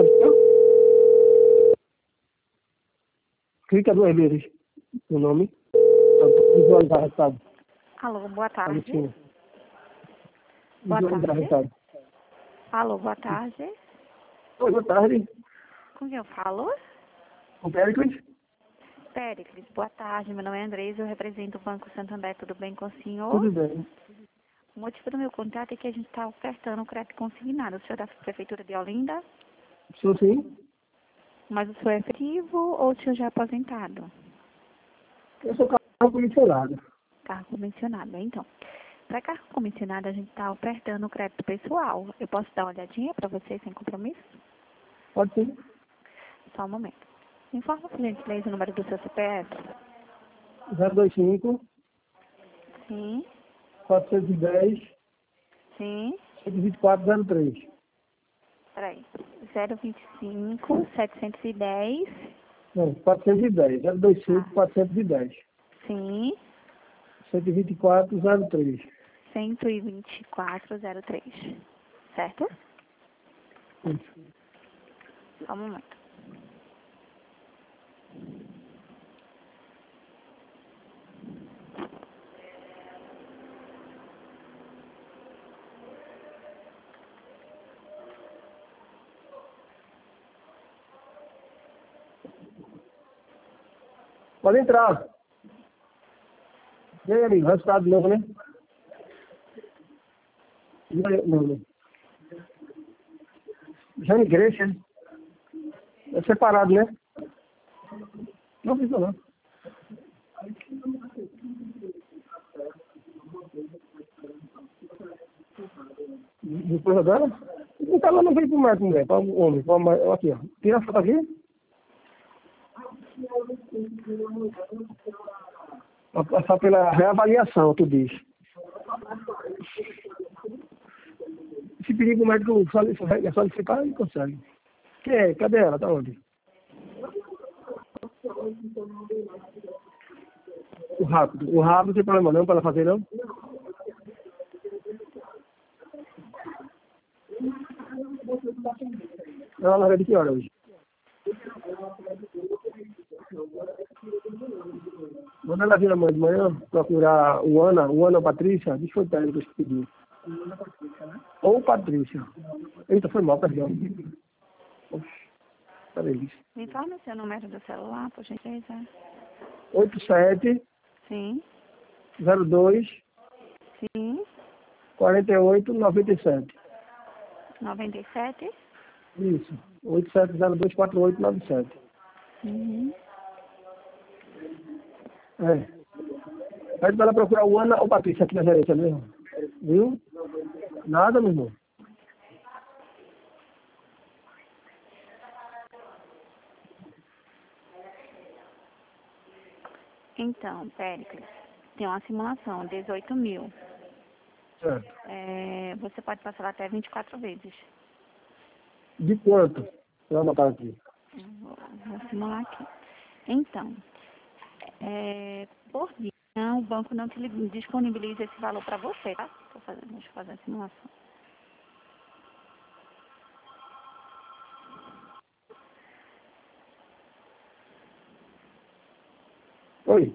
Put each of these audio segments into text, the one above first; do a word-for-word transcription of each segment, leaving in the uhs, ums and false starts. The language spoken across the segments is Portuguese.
Clica duas vezes no nome para visualizar o resultado. Alô, boa tarde. Agostinho. Boa Visualizar o tarde. resultado. Alô, boa tarde. Oi, boa tarde. Com quem eu falo? O Péricles? Péricles, boa tarde. Meu nome é Andresa, eu represento o Banco Santander. Tudo bem com o senhor? Tudo bem. O motivo do meu contato é que a gente está ofertando o crédito consignado. O senhor é da Prefeitura de Olinda? Sou sim. Mas o senhor é efetivo ou o senhor já é aposentado? Eu sou carro comissionado. Carro comissionado, então. Para carro comissionado, a gente está ofertando o crédito pessoal. Eu posso dar uma olhadinha para vocês sem compromisso? Pode sim. Só um momento. Informa, por gentileza, o número do seu C P F. zero dois cinco, Sim, quatrocentos e dez, sim. cento e vinte e quatro, zero três. Peraí. zero vinte e cinco, setecentos e dez. Não, quatrocentos e dez. zero dois cinco, quatrocentos e dez. Sim. cento e vinte e quatro, zero três. cento e vinte e quatro, zero três. Certo? Isso. Só um momento. Pode entrar. E aí, amigo, resultado novo, né? Não, não. Jane Grace, né? É separado, né? Não fiz não. Depois agora? Não tá lá, não veio pro médico, mulher. Para o homem. Pra, uma- aqui, ó. Tira a foto aqui. Para passar pela reavaliação, tu diz. Se pedir pro médico solici- solicitar, ele consegue. Quem é? Cadê ela? Tá onde? O rápido. O rápido não tem problema não para ela fazer, não? Ela larga de que hora hoje? Manda ela vir amanhã de manhã procurar o Ana, o Ana Patrícia, diz que foi técnico que pediu. Ou Patrícia. Eita, foi mal, perdão. Oxe, peraí, bicho. Me informa o seu número do celular, por gentileza. oito sete Sim. zero dois Sim. quatro oito nove sete. noventa e sete. Isso. oito sete zero dois quatro oito nove sete. Uhum. É. Pede para ela procurar o Ana ou Patrícia aqui na gerência mesmo. Viu? Nada, meu irmão. Então, Péricles, tem uma simulação, dezoito mil. Certo. É, você pode parcelar até vinte e quatro vezes. De quanto? Vou anotar aqui. Vou, vou simular aqui. Então, é, por dia, o banco não te li- disponibiliza esse valor para você, tá? Tô fazendo, deixa eu fazer a simulação. Oi.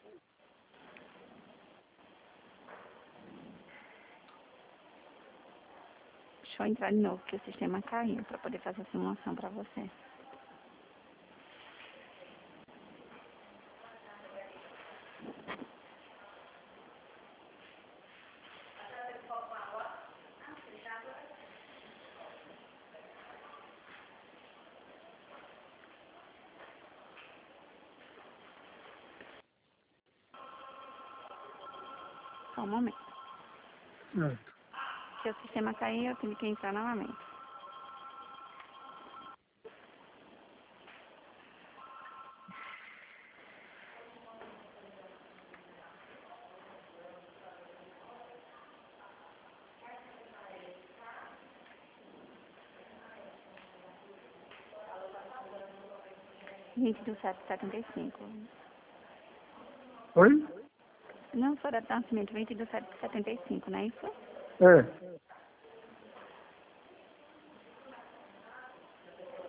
Deixa eu entrar de novo, que o sistema caiu, para poder fazer a simulação para você. Só um momento. Certo. Se o sistema cair, eu tenho que entrar novamente. vinte do sete setenta e cinco. Oi? Não, só data de nascimento, vinte do sete setenta e cinco, não é isso? É.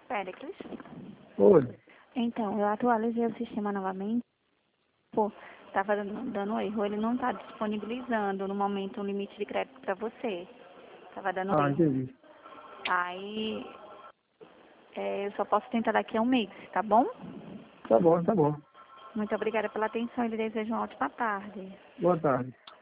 Péricles. Oi. Então, eu atualizei o sistema novamente. Pô, estava dando erro. Ele não está disponibilizando no momento um limite de crédito para você. Estava dando Ah, erro. entendi. Aí, é, eu só posso tentar daqui a um mês, tá bom? Tá bom, tá bom. Muito obrigada pela atenção e lhe desejo uma ótima tarde. Boa tarde.